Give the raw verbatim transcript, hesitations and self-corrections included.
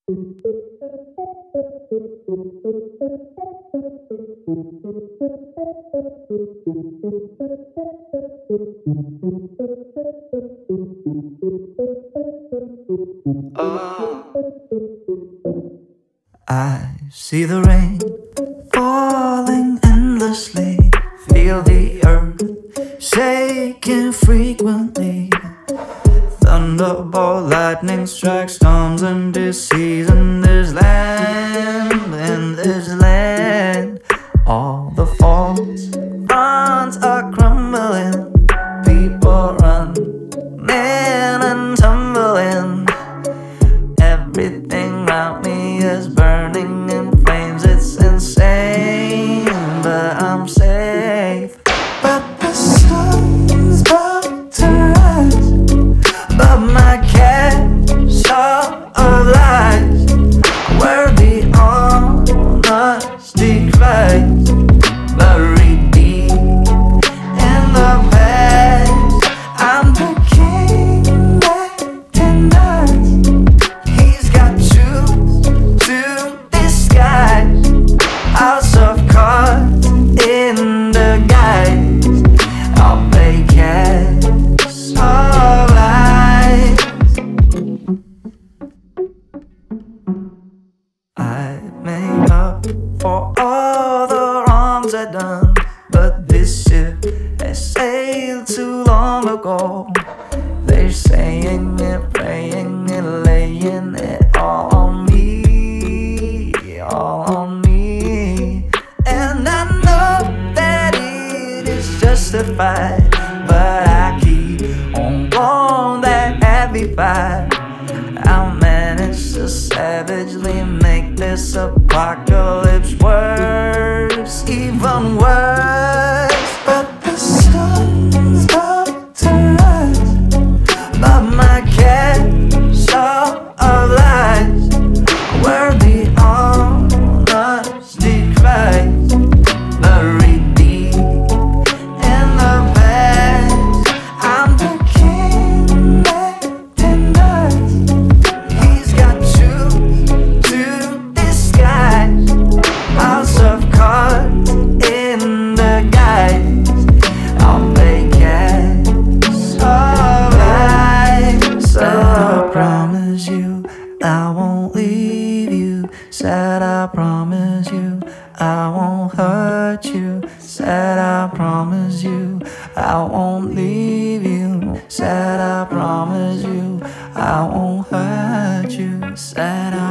I see the rain falling endlessly, feel the earth shaking frequently. Thunderbolt lightning strikes storms and disease in this land, in this land. All the faults, bonds are crumbling, people running and tumbling. Everything around me is burning in flames, it's insane, but I'm safe. But the sun's about to rise, but my castle of lies, where the honesty cries, buried deep in the past. I'm the king that denies. He's got truth to disguise, house of cards in the guise. I'll play cats of lies. I made up for all the wrongs I've done, but this ship has sailed too long ago. They're saying it, praying it, laying it all on me, all on me. And I know that it is justified, but I keep on going that heavy fight. I'll manage to savagely make this apocalypse worse, even worse. But the sun's about to rise, but my castle of lies, where the honesty cries, buried deep in the past. I'm the king that denies. He's got truth to disguise, house of cards in the guise. I'll play cats of lies. Said I promise you I won't leave you. Said I promise you I won't hurt you. Said I promise you I won't leave you. Said I promise you I won't hurt you. Said I